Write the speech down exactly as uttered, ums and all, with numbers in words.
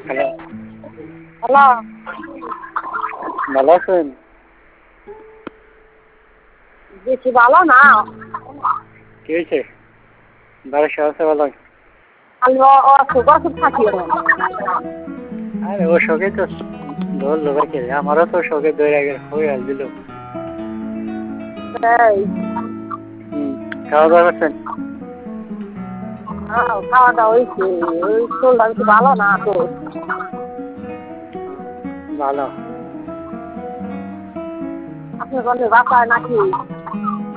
Hello, hello, ভালো আছেন? বেশি ভালো না। কি হয়েছে? বাড়ির সবাই আছে ভালো? আমি অসুখ অসুখ থাকি এখন। আরে ও শোকে তো ধরলো নাকি? আমারও তো শোকে ধরে গেল হয়ে গেল দিল। এই হুম, খাওয়া দাওয়া করছেন? আহ, খাওয়া দাওয়া হয়েছে, ওই শরীরটা বেশি ভালো না তো। ভালো। আপনি বলে বাসায় নাকি?